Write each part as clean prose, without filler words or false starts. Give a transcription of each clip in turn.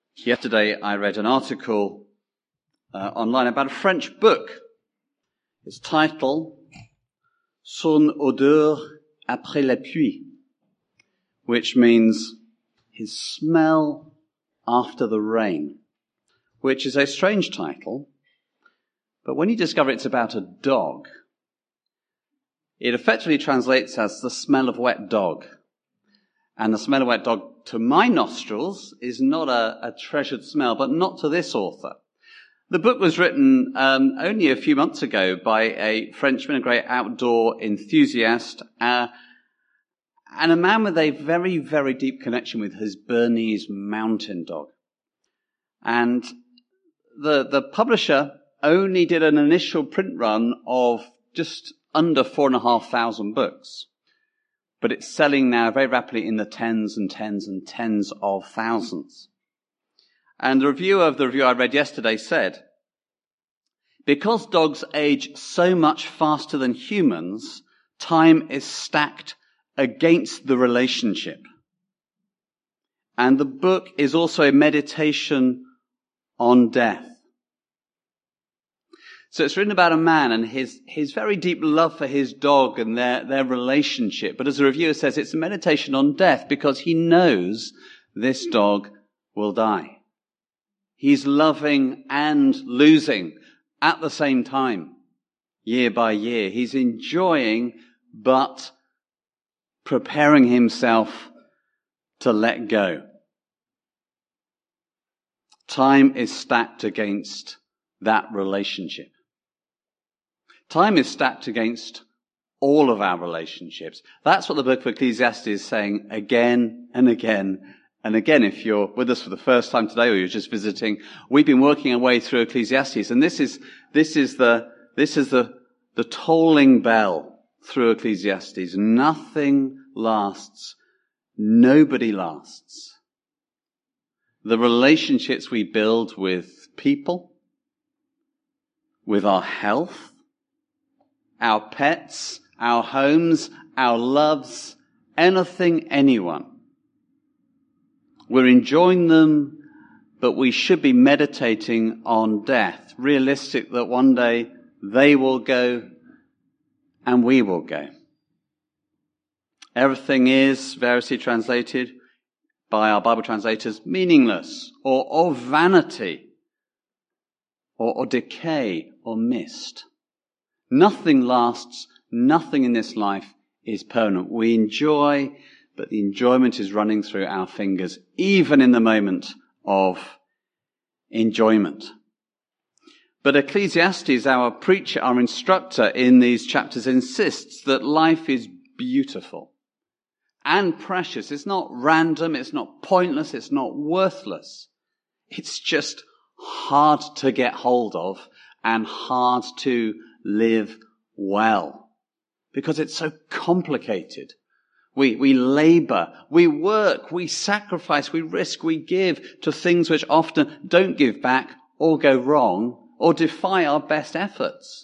Yesterday I read an article online about a French book. Its title, Son odeur après la pluie, which means his smell after the rain, which is a strange title, but when you discover it's about a dog, it effectively translates as the smell of wet dog. And the smell of wet dog, to my nostrils, is not a treasured smell, but not to this author. The book was written only a few months ago by a Frenchman, a great outdoor enthusiast, and a man with a very, very deep connection with his Bernese mountain dog. And the publisher only did an initial print run of just under 4,500 books. But it's selling now very rapidly in the tens and tens and tens of thousands. And the review I read yesterday said, because dogs age so much faster than humans, time is stacked against the relationship. And the book is also a meditation on death. So it's written about a man and his very deep love for his dog and their relationship. But as the reviewer says, it's a meditation on death because he knows this dog will die. He's loving and losing at the same time, year by year. He's enjoying, but preparing himself to let go. Time is stacked against that relationship. Time is stacked against all of our relationships. That's what the book of Ecclesiastes is saying again and again and again. If you're with us for the first time today or you're just visiting, we've been working our way through Ecclesiastes, and this is the tolling bell through Ecclesiastes. Nothing lasts. Nobody lasts. The relationships we build with people, with our health, our pets, our homes, our loves, anything, anyone. We're enjoying them, but we should be meditating on death, realistic that one day they will go and we will go. Everything is variously translated by our Bible translators meaningless or vanity or decay or mist. Nothing lasts. Nothing in this life is permanent. We enjoy, but the enjoyment is running through our fingers, even in the moment of enjoyment. But Ecclesiastes, our preacher, our instructor in these chapters, insists that life is beautiful and precious. It's not random. It's not pointless. It's not worthless. It's just hard to get hold of and hard to live well, because it's so complicated. We labor, we work, we sacrifice, we risk, we give to things which often don't give back or go wrong or defy our best efforts.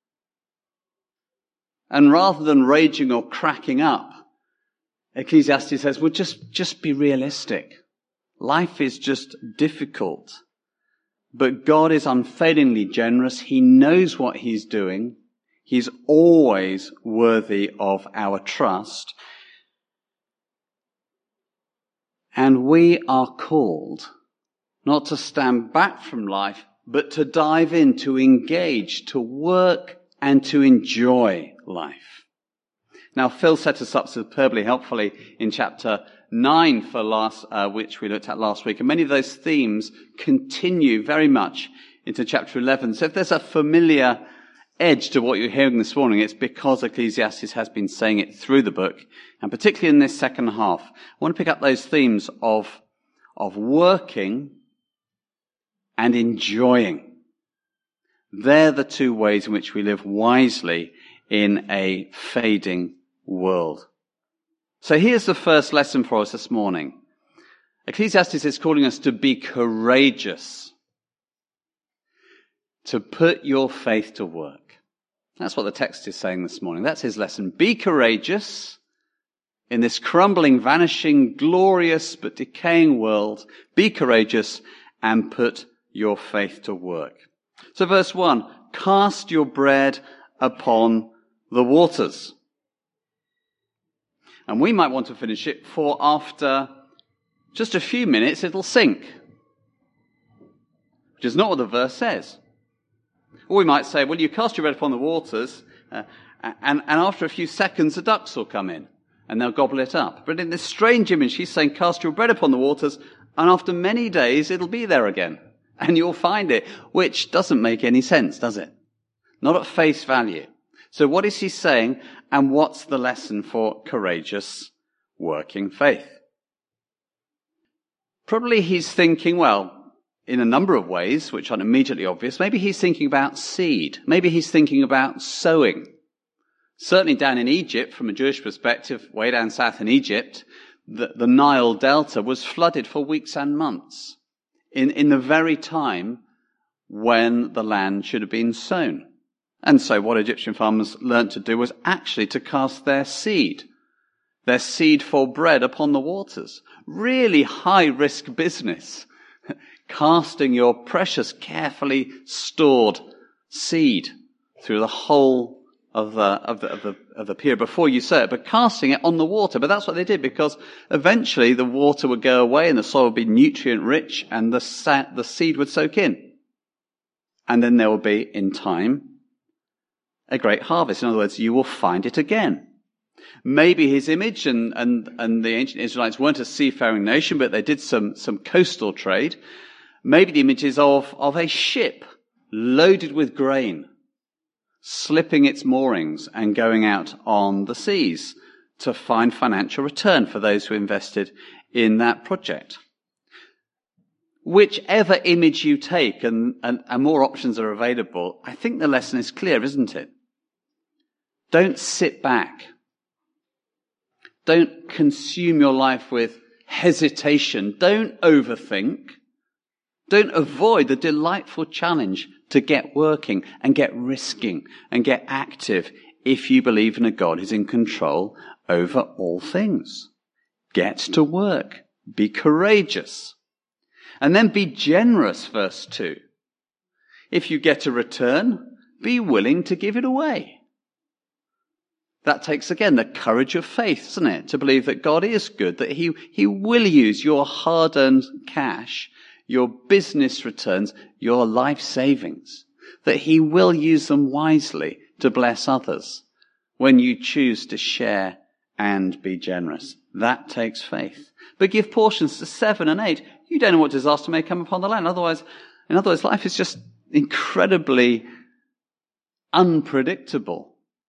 And rather than raging or cracking up, Ecclesiastes says, well, just be realistic. Life is just difficult. But God is unfailingly generous. He knows what He's doing. He's always worthy of our trust. And we are called not to stand back from life, but to dive in, to engage, to work, and to enjoy life. Now, Phil set us up superbly helpfully in chapter 9 which we looked at last week. And many of those themes continue very much into chapter 11. So if there's a familiar edge to what you're hearing this morning, it's because Ecclesiastes has been saying it through the book. And particularly in this second half, I want to pick up those themes of working and enjoying. They're the two ways in which we live wisely in a fading world. So here's the first lesson for us this morning. Ecclesiastes is calling us to be courageous, to put your faith to work. That's what the text is saying this morning. That's his lesson. Be courageous In this crumbling, vanishing, glorious but decaying world, be courageous and put your faith to work. So verse 1, cast your bread upon the waters. And we might want to finish it, for after just a few minutes it'll sink. Which is not what the verse says. Or we might say, well, you cast your bread upon the waters, and after a few seconds the ducks will come in, and they'll gobble it up. But in this strange image, he's saying, cast your bread upon the waters, and after many days it'll be there again, and you'll find it, which doesn't make any sense, does it? Not at face value. So what is he saying, and what's the lesson for courageous working faith? Probably he's thinking, well, in a number of ways, which aren't immediately obvious. Maybe he's thinking about seed. Maybe he's thinking about sowing. Certainly down in Egypt, from a Jewish perspective, way down south in Egypt, the Nile Delta was flooded for weeks and months in the very time when the land should have been sown. And so what Egyptian farmers learnt to do was actually to cast their seed for bread upon the waters. Really high-risk business. Casting your precious, carefully stored seed through the whole of the period before you sow it, but casting it on the water. But that's what they did, because eventually the water would go away and the soil would be nutrient-rich and the seed would soak in. And then there will be, in time, a great harvest. In other words, you will find it again. Maybe his image, and the ancient Israelites weren't a seafaring nation, but they did some coastal trade. Maybe the image is of a ship loaded with grain, slipping its moorings and going out on the seas to find financial return for those who invested in that project. Whichever image you take, and more options are available, I think the lesson is clear, isn't it? Don't sit back. Don't consume your life with hesitation. Don't overthink. Don't avoid the delightful challenge to get working and get risking and get active if you believe in a God who's in control over all things. Get to work. Be courageous. And then be generous, verse 2. If you get a return, be willing to give it away. That takes, again, the courage of faith, doesn't it? To believe that God is good, that He will use your hard-earned cash, your business returns, your life savings, that He will use them wisely to bless others when you choose to share and be generous. That takes faith. But give portions to 7 and 8. You don't know what disaster may come upon the land. In other words, life is just incredibly unpredictable.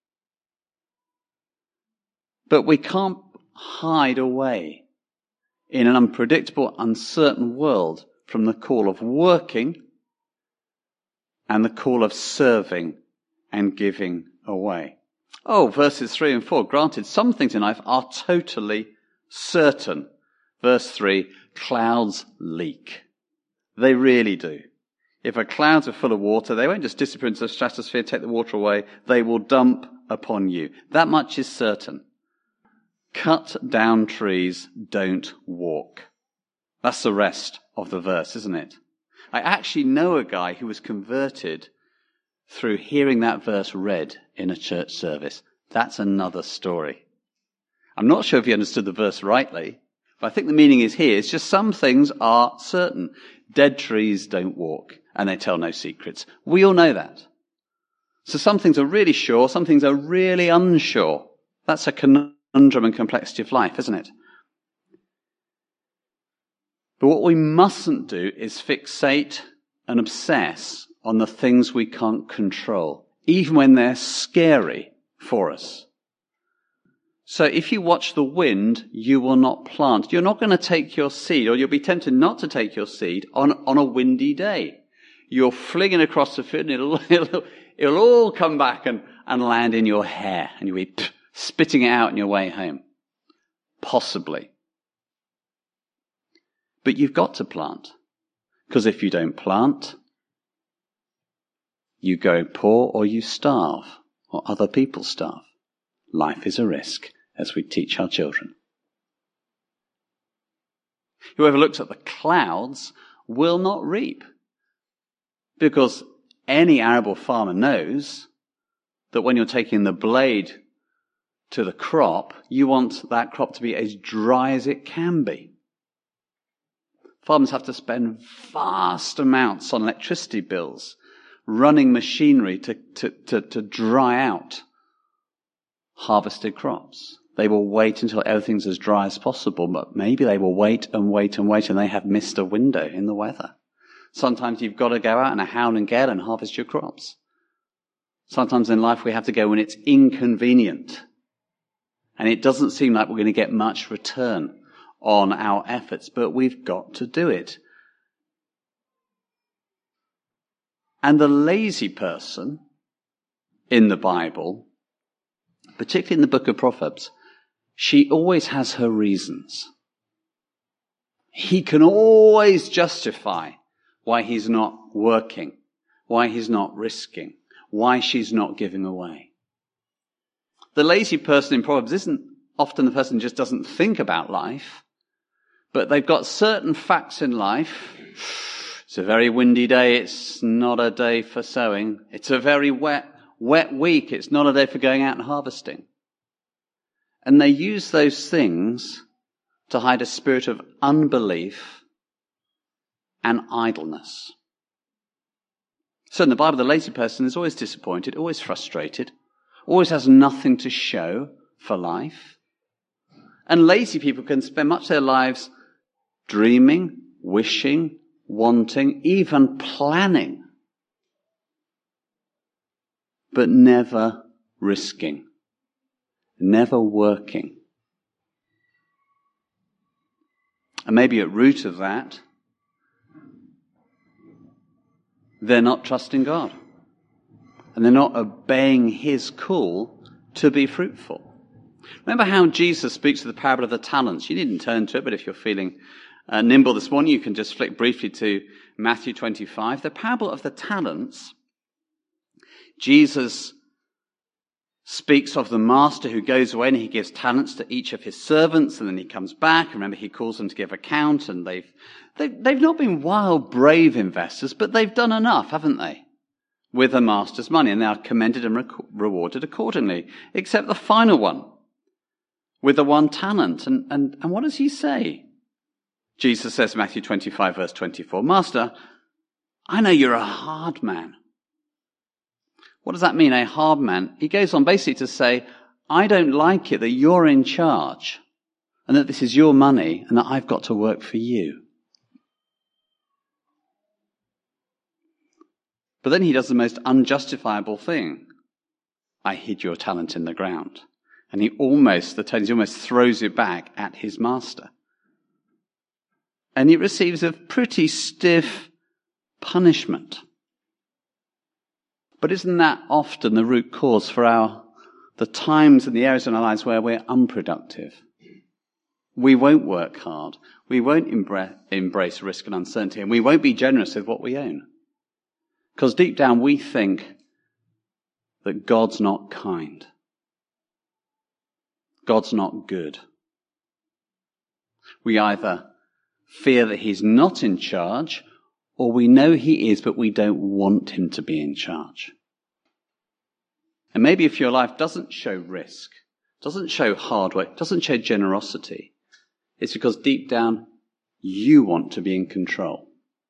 But we can't hide away in an unpredictable, uncertain world from the call of working and the call of serving and giving away. Oh, verses 3 and 4. Granted, some things in life are totally certain. Verse 3, clouds leak. They really do. If our clouds are full of water, they won't just disappear into the stratosphere, take the water away. They will dump upon you. That much is certain. Cut down trees, don't walk. That's the rest of the verse, isn't it? I actually know a guy who was converted through hearing that verse read in a church service. That's another story. I'm not sure if he understood the verse rightly, but I think the meaning is here. It's just some things are certain. Dead trees don't walk, and they tell no secrets. We all know that. So some things are really sure, some things are really unsure. That's a conundrum and complexity of life, isn't it? But what we mustn't do is fixate and obsess on the things we can't control, even when they're scary for us. So if you watch the wind, you will not plant. You're not going to take your seed, or you'll be tempted not to take your seed on a windy day. You're flinging across the field, and it'll all come back and land in your hair, and you'll be spitting it out on your way home. Possibly. But you've got to plant. Because if you don't plant, you go poor or you starve, or other people starve. Life is a risk. as we teach our children. Whoever looks at the clouds will not reap, because any arable farmer knows that when you're taking the blade to the crop, you want that crop to be as dry as it can be. Farmers have to spend vast amounts on electricity bills, running machinery to dry out harvested crops. They will wait until everything's as dry as possible, but maybe they will wait and wait and wait, and they have missed a window in the weather. Sometimes you've got to go out in a howl and gale and harvest your crops. Sometimes in life we have to go when it's inconvenient, and it doesn't seem like we're going to get much return on our efforts, but we've got to do it. And the lazy person in the Bible, particularly in the book of Proverbs, she always has her reasons. He can always justify why he's not working, why he's not risking, why she's not giving away. The lazy person in Proverbs isn't often the person who just doesn't think about life, but they've got certain facts in life. It's a very windy day, it's not a day for sowing. It's a very wet week, it's not a day for going out and harvesting. And they use those things to hide a spirit of unbelief and idleness. So in the Bible, the lazy person is always disappointed, always frustrated, always has nothing to show for life. And lazy people can spend much of their lives dreaming, wishing, wanting, even planning, but never risking, never working. And maybe at root of that, they're not trusting God. And they're not obeying his call to be fruitful. Remember how Jesus speaks of the parable of the talents. You needn't turn to it, but if you're feeling nimble this morning, you can just flick briefly to Matthew 25. The parable of the talents, Jesus speaks of the master who goes away and he gives talents to each of his servants, and then he comes back. Remember, he calls them to give account, and they've not been wild, brave investors, but they've done enough, haven't they, with the master's money, and they are commended and rewarded accordingly, except the final one with the one talent. And what does he say? Jesus says, Matthew 25, verse 24, "Master, I know you're a hard man." What does that mean, a hard man? He goes on basically to say, I don't like it that you're in charge and that this is your money and that I've got to work for you. But then he does the most unjustifiable thing. I hid your talent in the ground. And he almost throws it back at his master. And he receives a pretty stiff punishment. But isn't that often the root cause for the times and the areas in our lives where we're unproductive? We won't work hard. We won't embrace risk and uncertainty. And we won't be generous with what we own. Because deep down we think that God's not kind. God's not good. We either fear that he's not in charge, or we know he is, but we don't want him to be in charge. And maybe if your life doesn't show risk, doesn't show hard work, doesn't show generosity, it's because deep down you want to be in control.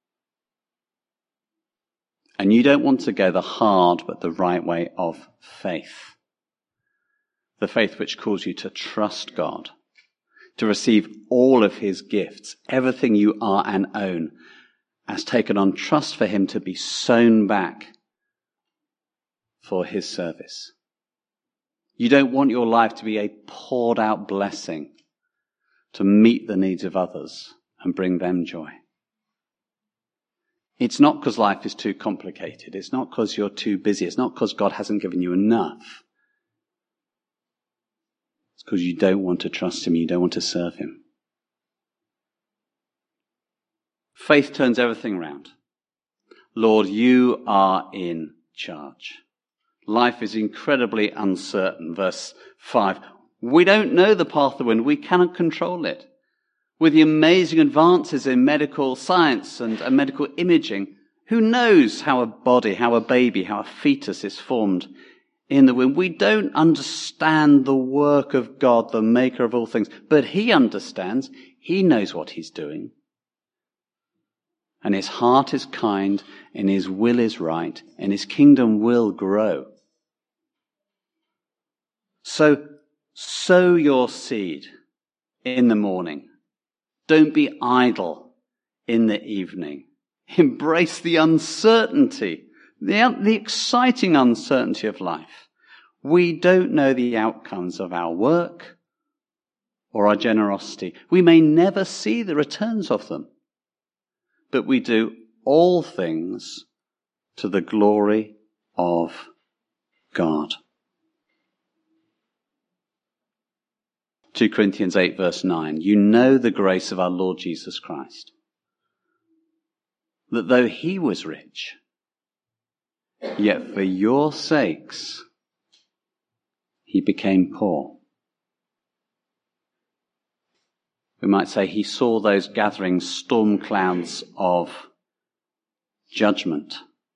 And you don't want to go the hard but the right way of faith. The faith which calls you to trust God, to receive all of his gifts, everything you are and own, as taken on trust for him to be sown back for his service. You don't want your life to be a poured out blessing to meet the needs of others and bring them joy. It's not because life is too complicated. It's not because you're too busy. It's not because God hasn't given you enough. It's because you don't want to trust him. You don't want to serve him. Faith turns everything round. Lord, you are in charge. Life is incredibly uncertain. Verse 5, We don't know the path of the wind. We cannot control it. With the amazing advances in medical science and medical imaging, who knows how a body, how a baby, how a fetus is formed in the womb? We don't understand the work of God, the maker of all things, but he understands. He knows what he's doing. And his heart is kind, and his will is right, and his kingdom will grow. So, sow your seed in the morning. Don't be idle in the evening. Embrace the uncertainty, the exciting uncertainty of life. We don't know the outcomes of our work or our generosity. We may never see the returns of them. But we do all things to the glory of God. 2 Corinthians 8 verse 9. You know the grace of our Lord Jesus Christ, that though he was rich, yet for your sakes he became poor. We might say he saw those gathering storm clouds of judgment.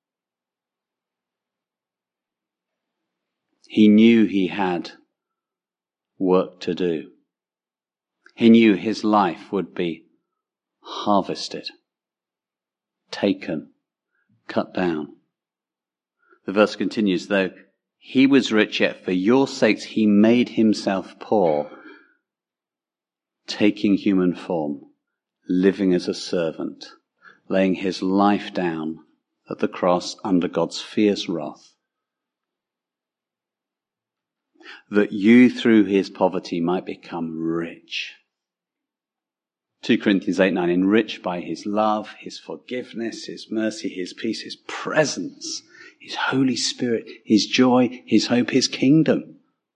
He knew he had work to do. He knew his life would be harvested, taken, cut down. The verse continues, though he was rich, yet for your sakes he made himself poor, taking human form, living as a servant, laying his life down at the cross under God's fierce wrath, that you through his poverty might become rich. 2 Corinthians 8:9, enriched by his love, his forgiveness, his mercy, his peace, his presence, his Holy Spirit, his joy, his hope, his kingdom.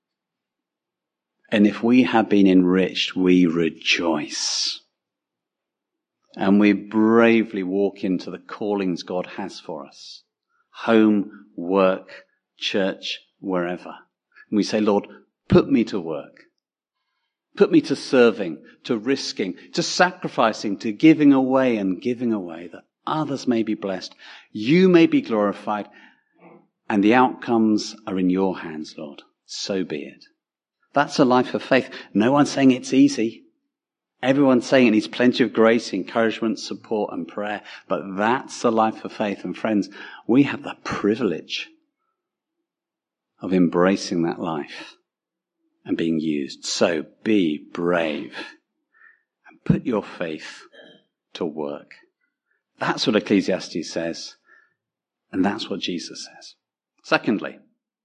And if we have been enriched, we rejoice. And we bravely walk into the callings God has for us. Home, work, church, wherever. And we say, Lord, put me to work. Put me to serving, to risking, to sacrificing, to giving away and giving away, that others may be blessed, you may be glorified, and the outcomes are in your hands, Lord. So be it. That's a life of faith. No one's saying it's easy. Everyone's saying it needs plenty of grace, encouragement, support and prayer. But that's a life of faith. And friends, we have the privilege of embracing that life and being used. So be brave and put your faith to work. That's what Ecclesiastes says. And that's what Jesus says. Secondly,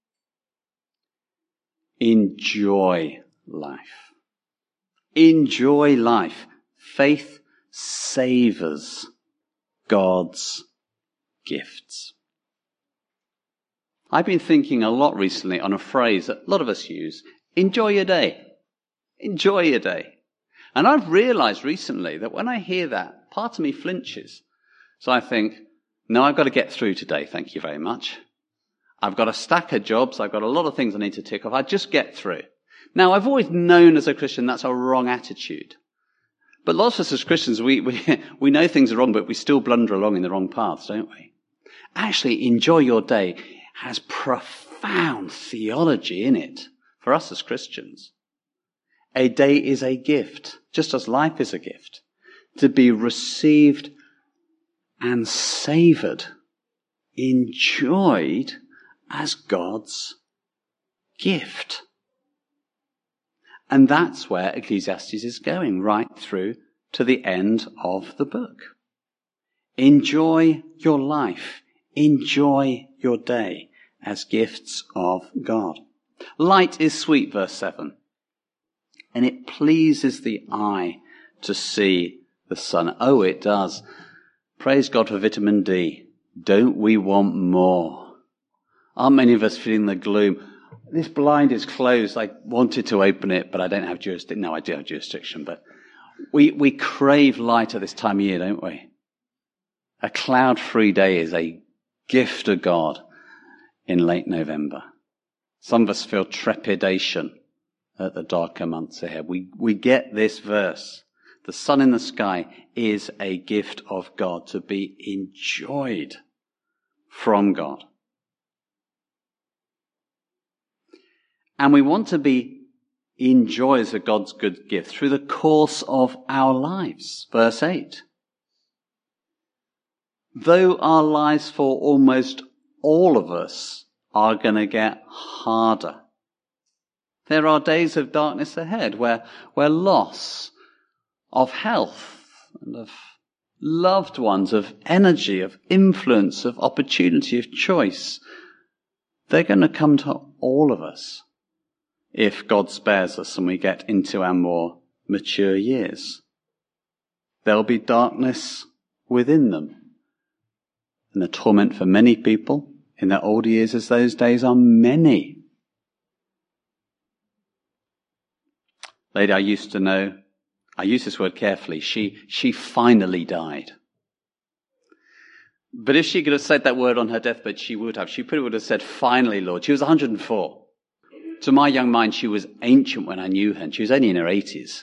enjoy life. Enjoy life. Faith savors God's gifts. I've been thinking a lot recently on a phrase that a lot of us use, enjoy your day. Enjoy your day. And I've realized recently that when I hear that, part of me flinches. So I think, no, I've got to get through today, thank you very much. I've got a stack of jobs. I've got a lot of things I need to tick off. I just get through. Now, I've always known as a Christian that's a wrong attitude. But lots of us as Christians, we know things are wrong, but we still blunder along in the wrong paths, don't we? Actually, enjoy your day has profound theology in it for us as Christians. A day is a gift, just as life is a gift, to be received and savored, enjoyed as God's gift. And that's where Ecclesiastes is going, right through to the end of the book. Enjoy your life. Enjoy your day as gifts of God. Light is sweet, verse 7. And it pleases the eye to see the sun. Oh, it does. Praise God for vitamin D. Don't we want more? Aren't many of us feeling the gloom? This blind is closed. I wanted to open it, but I don't have jurisdiction. No, I do have jurisdiction, but we crave light at this time of year, don't we? A cloud-free day is a gift of God in late November. Some of us feel trepidation at the darker months ahead. We get this verse. The sun in the sky is a gift of God to be enjoyed from God. And we want to be enjoyers of God's good gift through the course of our lives. Verse 8. Though our lives for almost all of us are going to get harder. There are days of darkness ahead where loss of health and of loved ones, of energy, of influence, of opportunity, of choice, they're going to come to all of us if God spares us and we get into our more mature years. There'll be darkness within them. And the torment for many people in their older years as those days are many. Lady I used to know, I use this word carefully, she finally died. But if she could have said that word on her deathbed, she would have. She probably would have said, finally, Lord. She was 104. To my young mind, she was ancient when I knew her, and she was only in her 80s.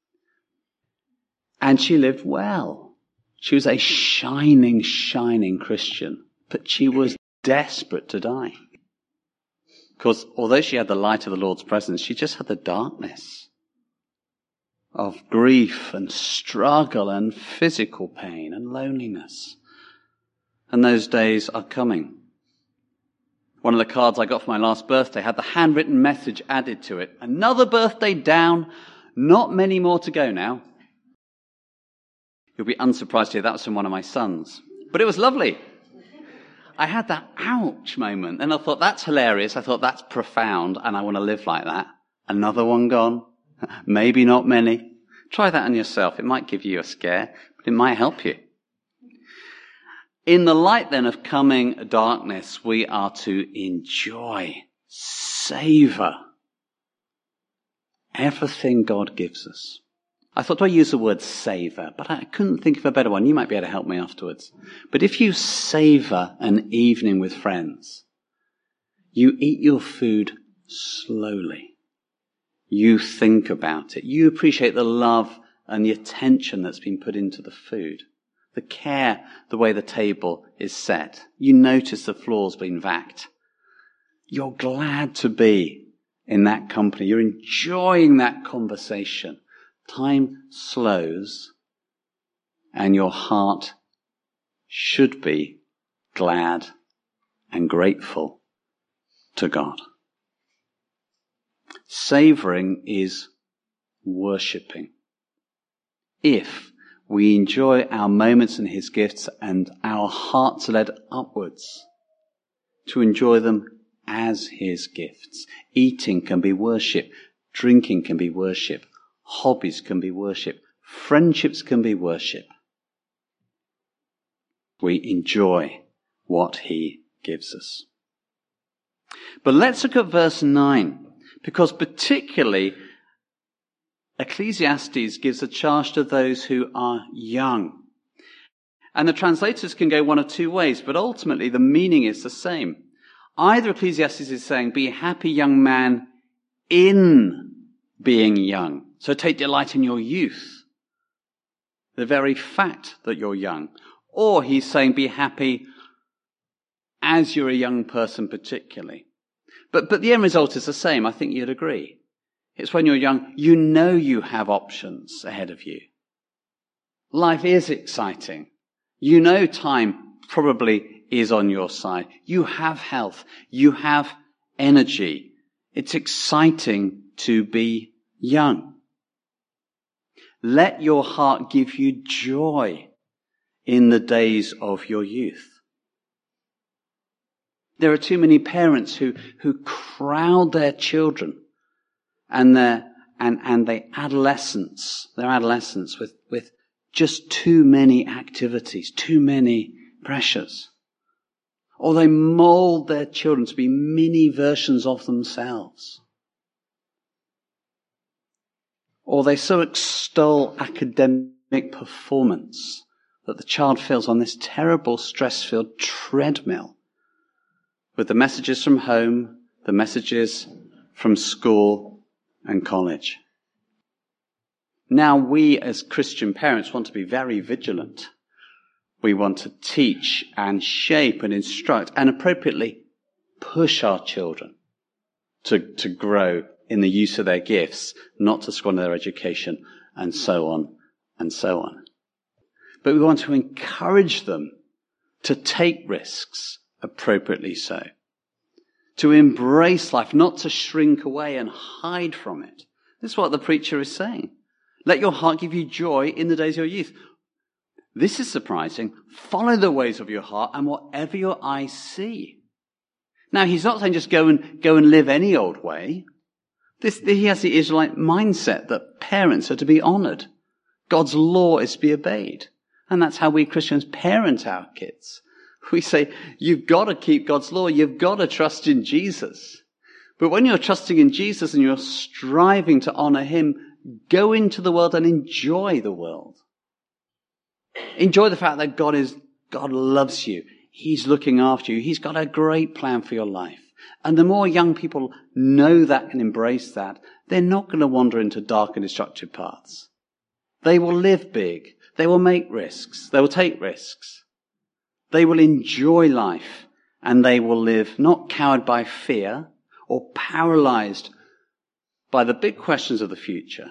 And she lived well. She was a shining, shining Christian, but she was desperate to die. Because although she had the light of the Lord's presence, she just had the darkness of grief and struggle and physical pain and loneliness. And those days are coming. One of the cards I got for my last birthday had the handwritten message added to it. Another birthday down, not many more to go now. You'll be unsurprised to hear that was from one of my sons. But it was lovely. I had that ouch moment. And I thought, that's hilarious. I thought, that's profound. And I want to live like that. Another one gone. Maybe not many. Try that on yourself. It might give you a scare, but it might help you. In the light then of coming darkness, we are to enjoy, savor everything God gives us. I thought, do I use the word savor? But I couldn't think of a better one. You might be able to help me afterwards. But if you savor an evening with friends, you eat your food slowly. You think about it. You appreciate the love and the attention that's been put into the food. The care, the way the table is set. You notice the floor's been vacked. You're glad to be in that company. You're enjoying that conversation. Time slows and your heart should be glad and grateful to God. Savoring is worshipping. If we enjoy our moments and his gifts and our hearts are led upwards to enjoy them as his gifts. Eating can be worship. Drinking can be worship. Hobbies can be worship. Friendships can be worship. We enjoy what he gives us. But let's look at verse 9, because particularly Ecclesiastes gives a charge to those who are young. And the translators can go one of two ways, but ultimately the meaning is the same. Either Ecclesiastes is saying, be a happy young man in being young. So take delight in your youth, the very fact that you're young. Or he's saying, be happy as you're a young person particularly. But the end result is the same. I think you'd agree. It's when you're young, you know you have options ahead of you. Life is exciting. You know time probably is on your side. You have health. You have energy. It's exciting to be young. Let your heart give you joy in the days of your youth. There are too many parents who crowd their children and their adolescents with just too many activities, too many pressures. Or they mold their children to be mini versions of themselves. Or they so extol academic performance that the child feels on this terrible stress-filled treadmill with the messages from home, the messages from school, and college. Now we as Christian parents want to be very vigilant. We want to teach and shape and instruct and appropriately push our children to grow in the use of their gifts, not to squander their education, and so on and so on. But we want to encourage them to take risks, appropriately so. To embrace life, not to shrink away and hide from it. This is what the preacher is saying. Let your heart give you joy in the days of your youth. This is surprising. Follow the ways of your heart and whatever your eyes see. Now, he's not saying just go and live any old way. He has the Israelite mindset that parents are to be honored. God's law is to be obeyed. And that's how we Christians parent our kids. We say, you've got to keep God's law. You've got to trust in Jesus. But when you're trusting in Jesus and you're striving to honor him, go into the world and enjoy the world. Enjoy the fact that God loves you. He's looking after you. He's got a great plan for your life. And the more young people know that and embrace that, they're not going to wander into dark and destructive paths. They will live big. They will make risks. They will take risks. They will enjoy life. And they will live not cowed by fear or paralyzed by the big questions of the future.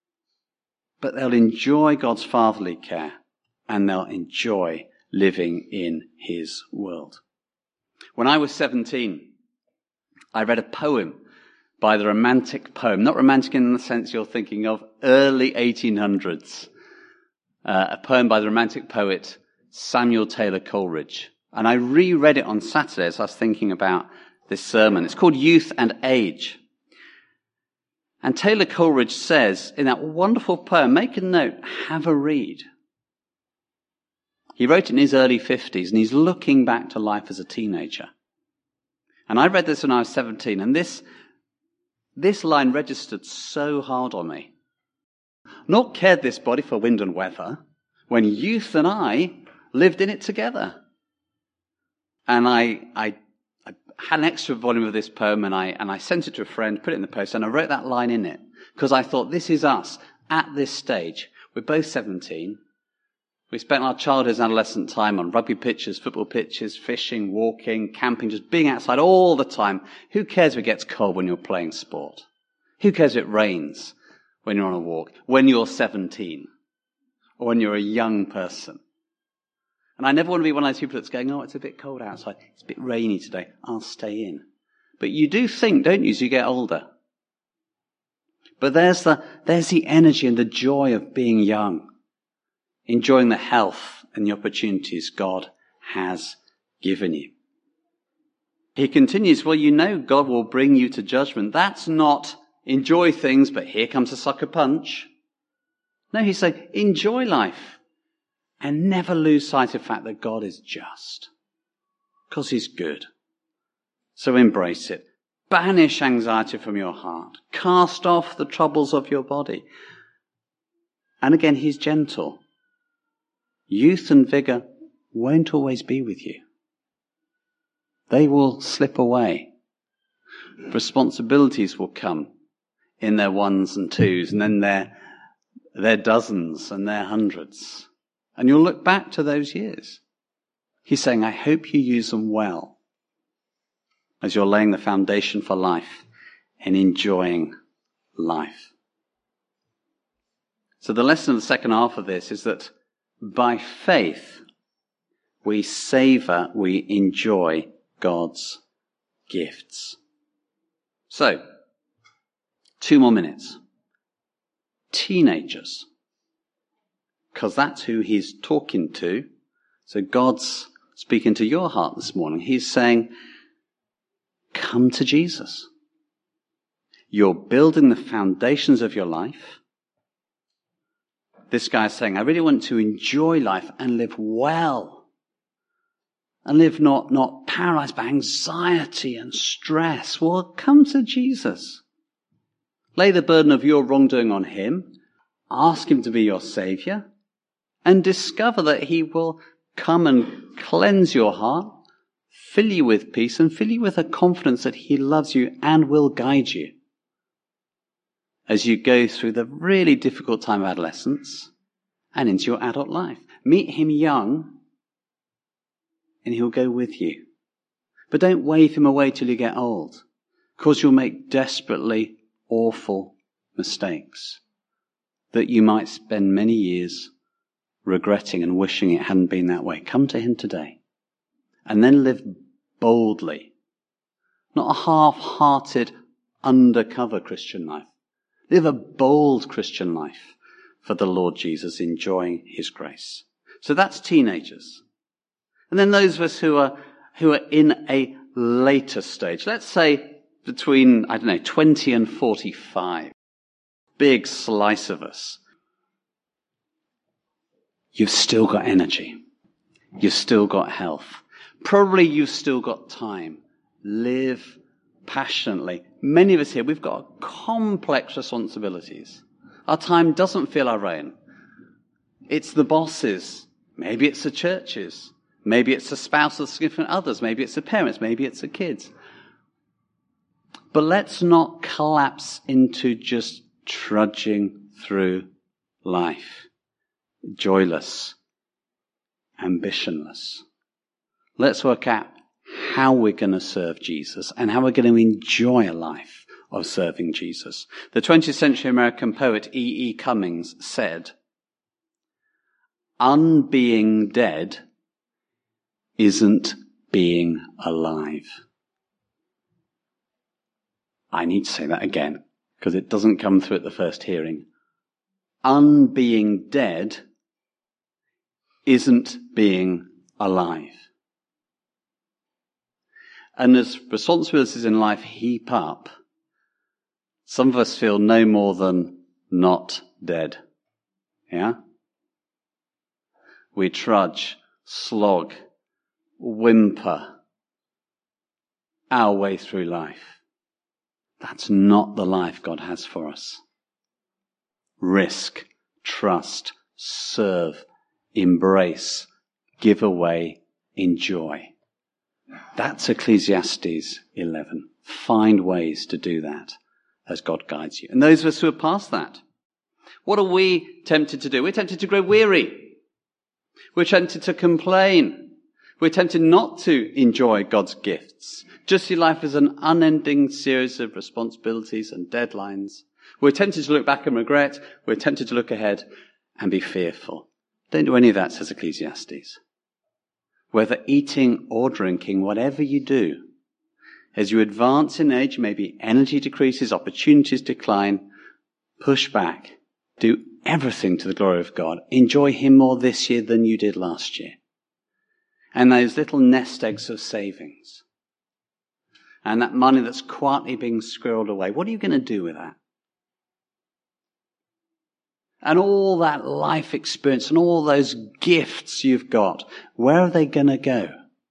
But they'll enjoy God's fatherly care. And they'll enjoy living in his world. When I was 17, I read a poem by the Romantic poem. Not romantic in the sense you're thinking of, early 1800s. A poem by the Romantic poet Samuel Taylor Coleridge. And I reread it on Saturday as I was thinking about this sermon. It's called Youth and Age. And Taylor Coleridge says in that wonderful poem, make a note, have a read. He wrote it in his early 50s and he's looking back to life as a teenager. And I read this when I was 17 and this line registered so hard on me. Nor cared this body for wind and weather when youth and I lived in it together. And I had an extra volume of this poem and I sent it to a friend, put it in the post, and I wrote that line in it because I thought this is us at this stage. We're both 17. We spent our childhood and adolescent time on rugby pitches, football pitches, fishing, walking, camping, just being outside all the time. Who cares if it gets cold when you're playing sport? Who cares if it rains when you're on a walk? When you're 17 or when you're a young person. And I never want to be one of those people that's going, oh, it's a bit cold outside. It's a bit rainy today. I'll stay in. But you do think, don't you, as you get older? But there's the energy and the joy of being young. Enjoying the health and the opportunities God has given you. He continues, well, you know God will bring you to judgment. That's not enjoy things, but here comes a sucker punch. No, he's saying enjoy life and never lose sight of the fact that God is just. Because he's good. So embrace it. Banish anxiety from your heart. Cast off the troubles of your body. And again, he's gentle. Youth and vigor won't always be with you. They will slip away. Responsibilities will come in their ones and twos, and then their dozens and their hundreds. And you'll look back to those years. He's saying, I hope you use them well as you're laying the foundation for life and enjoying life. So the lesson of the second half of this is that by faith, we savor, we enjoy God's gifts. So, 2 more minutes. Teenagers. Because that's who he's talking to. So God's speaking to your heart this morning. He's saying, come to Jesus. You're building the foundations of your life. This guy is saying, I really want to enjoy life and live well. And live not paralyzed by anxiety and stress. Well, come to Jesus. Lay the burden of your wrongdoing on him. Ask him to be your savior. And discover that he will come and cleanse your heart, fill you with peace, and fill you with a confidence that he loves you and will guide you. as you go through the really difficult time of adolescence and into your adult life. Meet him young and he'll go with you. But don't wave him away till you get old, because you'll make desperately awful mistakes that you might spend many years regretting and wishing it hadn't been that way. Come to him today and then live boldly, not a half-hearted, undercover Christian life. Live a bold Christian life for the Lord Jesus, enjoying his grace. So that's teenagers. And then those of us who are in a later stage, let's say between, 20 and 45, big slice of us. You've still got energy. You've still got health. Probably you've still got time. Live passionately. Many of us here, we've got complex responsibilities. Our time doesn't feel our own. It's the bosses. Maybe it's the churches. Maybe it's the spouse of significant others. Maybe it's the parents. Maybe it's the kids. But let's not collapse into just trudging through life, joyless, ambitionless. Let's work out how we're going to serve Jesus and how we're going to enjoy a life of serving Jesus. The 20th century American poet E.E. Cummings said, "Unbeing dead isn't being alive." I need to say that again, because it doesn't come through at the first hearing. Unbeing dead isn't being alive. And as responsibilities in life heap up, some of us feel no more than not dead. Yeah? We trudge, slog, whimper our way through life. That's not the life God has for us. Risk, trust, serve, embrace, give away, enjoy. That's Ecclesiastes 11. Find ways to do that as God guides you. And those of us who are past that, what are we tempted to do? We're tempted to grow weary. We're tempted to complain. We're tempted not to enjoy God's gifts. Just see life as an unending series of responsibilities and deadlines. We're tempted to look back and regret. We're tempted to look ahead and be fearful. Don't do any of that, says Ecclesiastes. Whether eating or drinking, whatever you do, as you advance in age, maybe energy decreases, opportunities decline, push back, do everything to the glory of God. Enjoy him more this year than you did last year. And those little nest eggs of savings. And that money that's quietly being squirreled away. What are you going to do with that? And all that life experience and all those gifts you've got, where are they going to go?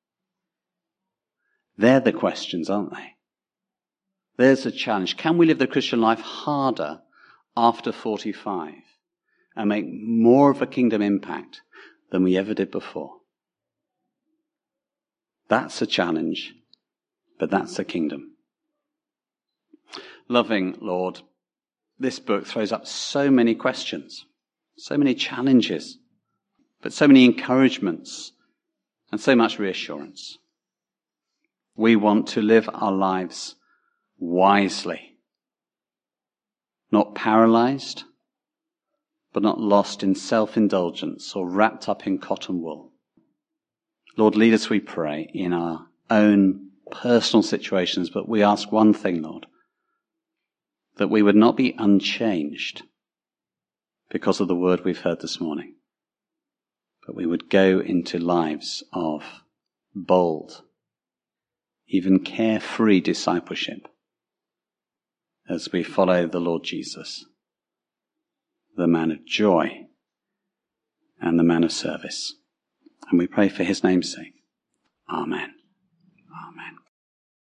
They're the questions, aren't they? There's the challenge. Can we live the Christian life harder after 45 and make more of a kingdom impact than we ever did before? That's a challenge, but that's the kingdom. Loving Lord, this book throws up so many questions, so many challenges, but so many encouragements and so much reassurance. We want to live our lives wisely, not paralyzed, but not lost in self-indulgence or wrapped up in cotton wool. Lord, lead us, we pray, in our own personal situations, but we ask one thing, Lord, that we would not be unchanged because of the word we've heard this morning, but we would go into lives of bold, even carefree discipleship as we follow the Lord Jesus, the man of joy and the man of service. And we pray for his name's sake. Amen. Amen.